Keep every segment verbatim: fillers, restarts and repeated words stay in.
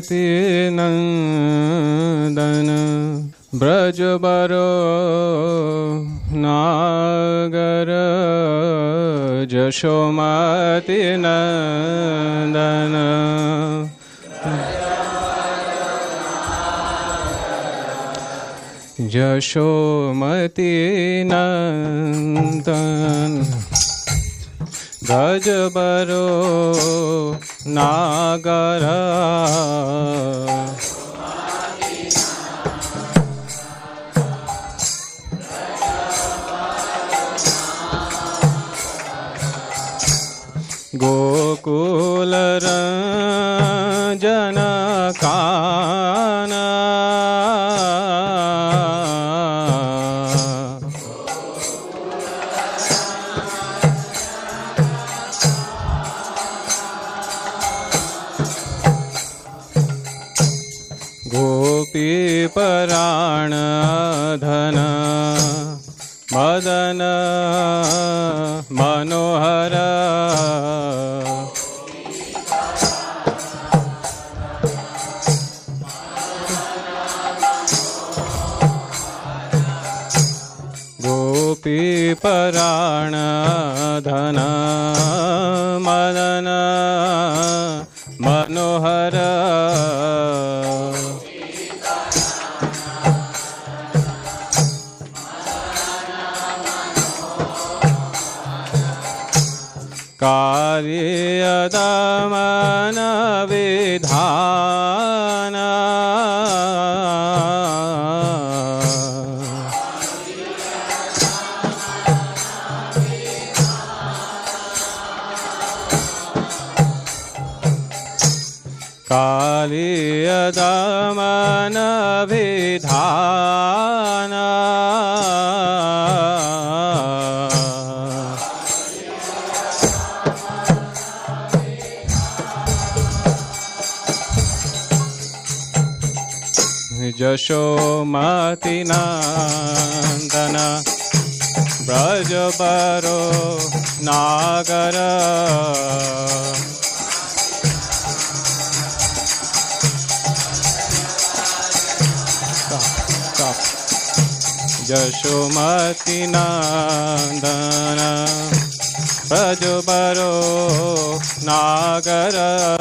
नंदन ब्रजबरो नागर जशोमति नंदन जशोमति नंदन ब्रजबरो नागर गोकुल रंजन काना गोपी पराण धन मदन मनोहर गोपी पराण धन मदन मनोहर कार्य दमन विधान कार्य दमन विधान यशोमति नंदन ब्रजबरो नागर यशोमति नंदन ब्रजबरो नागर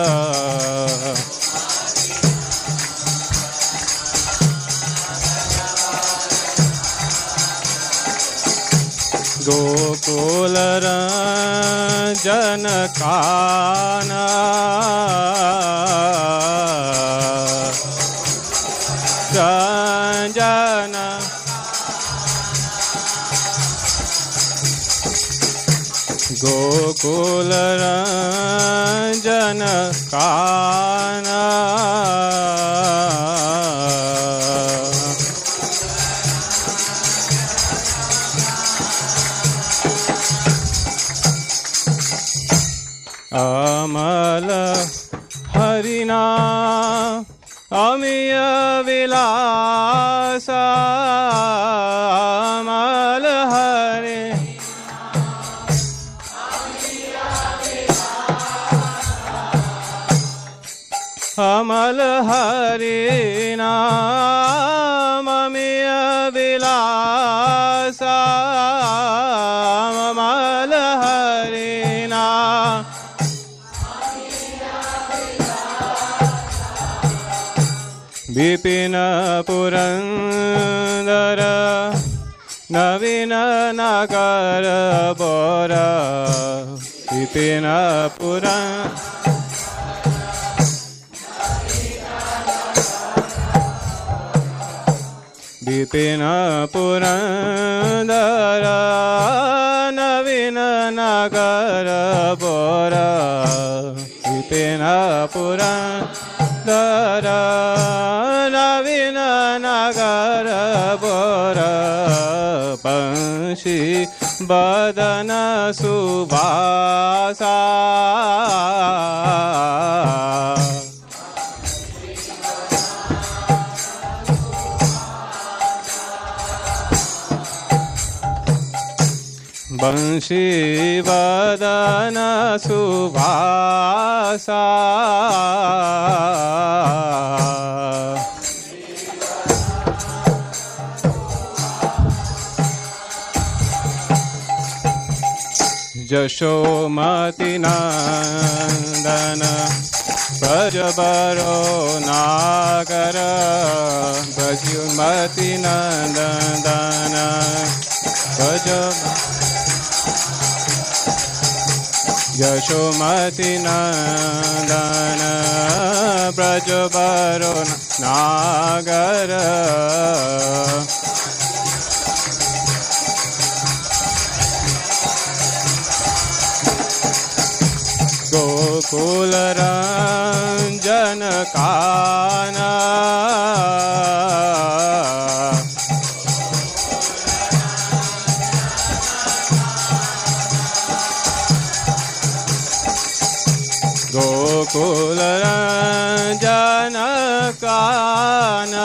गोकुल रंजन काना रंजन गोकुल रंजन काना अमल हरिना अमिय विलास अमल हरि अमल हरिना अमिय विलास अमल हरिना विपिन पुरंदर नवीन नगर बोर विपिन पुरंदर विपिन पुरंदर नवीन नगर बोर विपिन पुरंदर नवीन नगर बोर पंशी बदन सुभासा बंशी वदन सुभासा यशोमति नंदन ब्रज बरो नागर ब्रजमति नंदन ब्रज यशोमति नंदन ब्रज बरो नागर गोकुल रंजन काना गोकुल रंजन काना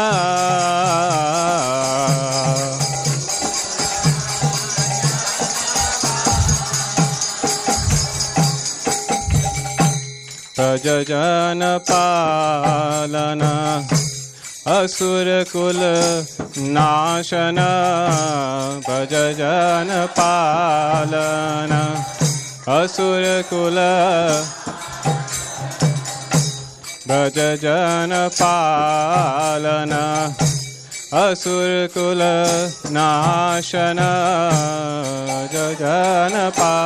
ब्रज जन पालन असुर कुल नाशन ब्रज जन पालन असुर कुल ब्रज जन पालन असुर कुल नाशन ब्रज जन पा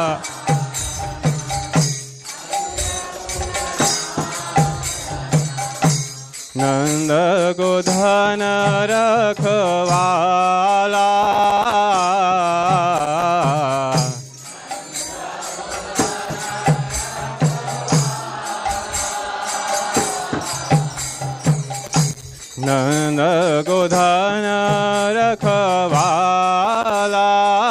नंद गोधन रखवाला नंद गोधन रखवाला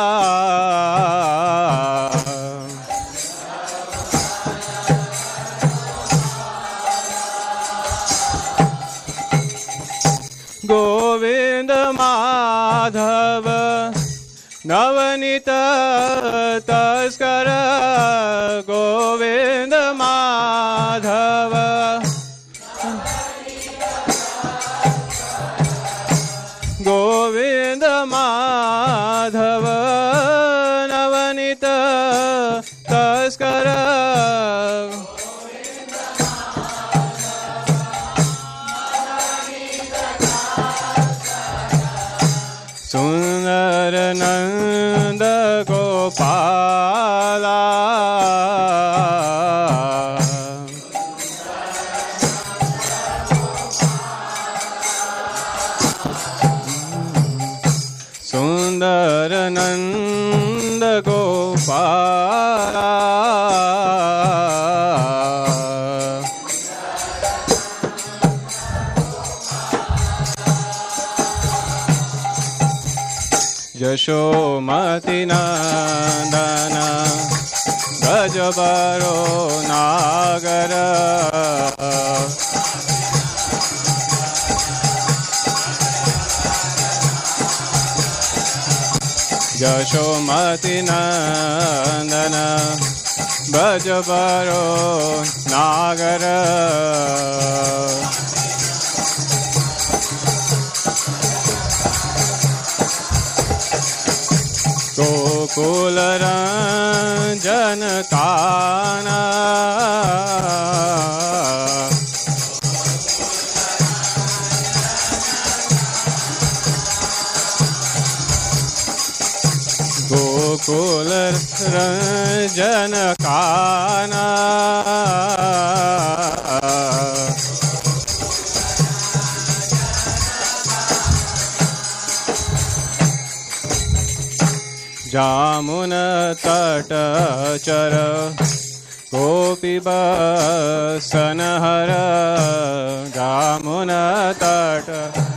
गोविंद माधव नवनीत तस्कर गोविंद माधव गोविंद माधव नवनीत तस्कर सुंदर नंद गोपाला सुंदर नंद गोपाला यशोमति नंदन ब्रज बरो नागर यशोमति नंदन ब्रज बरो नागर गोकुल रंजन काना गोकुल रंजन काना जामुन तट चर गोपी बसन हर जामुन तट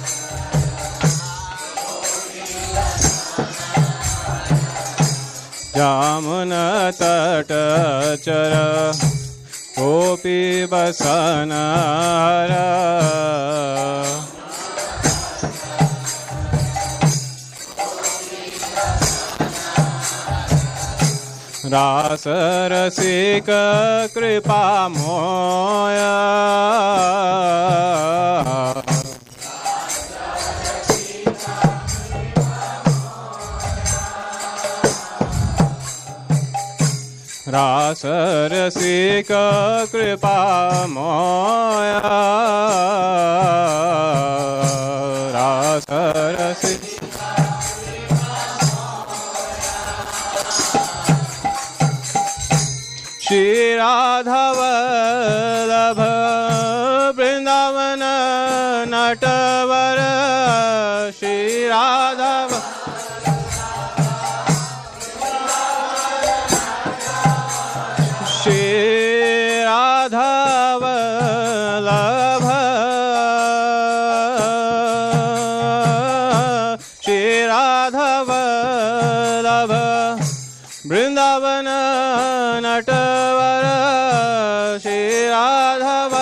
जामुन तट चर गोपी बसन हर रास रसिक कृपा मोया रासरसिक कृपा मोया रासरसिक श्री राधा वल्लभ वृंदावन नटवर श्री राधा श्री राधा वल्लभ श्री राधा वल्लभ वृंदावन नटवर श्री राधव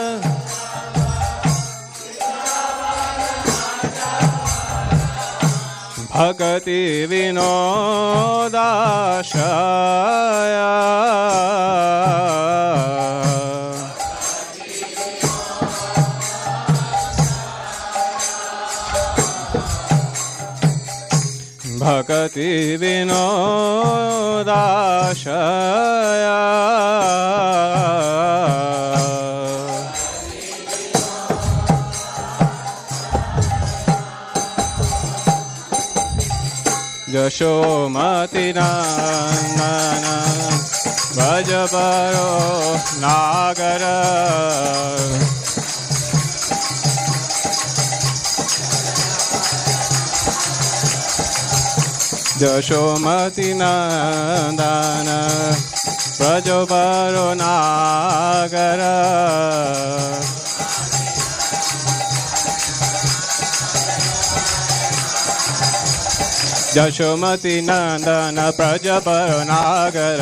भक्ति विनोदाशय भक्ति विनोदाशय यशोमति नंदन भज परो नागर यशोमति नंदन भज परो नागर यशोमति नंदन ब्रज परो नागर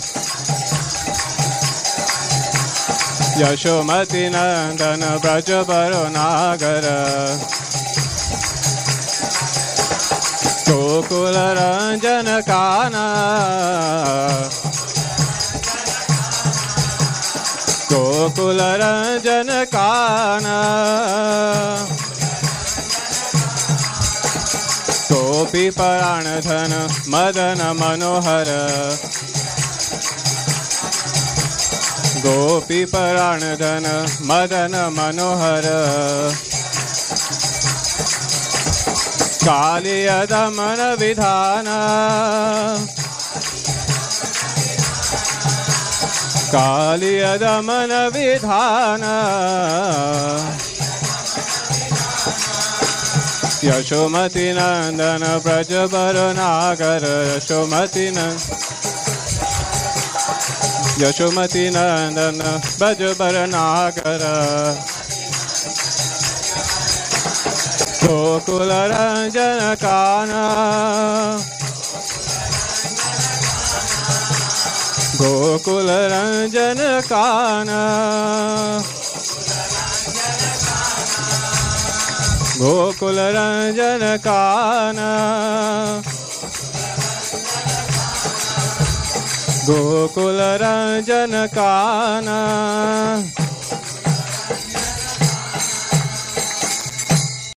यशोमति नंदन ब्रज परो नागर गोकुल रंजन काना गोकुल रंजन काना गोपी प्राण धन मदन मनोहर गोपी प्राण धन मदन मनोहर कालिय दमन विधान कालिय दमन विधान यशोमति नंदन ब्रज परो नागर यशोमति नंदन यशोमति नंदन ब्रज परो नागर गोकुल रंजन काना गोकुल रंजन काना गोकुल रंजन काना गोकुल रंजन काना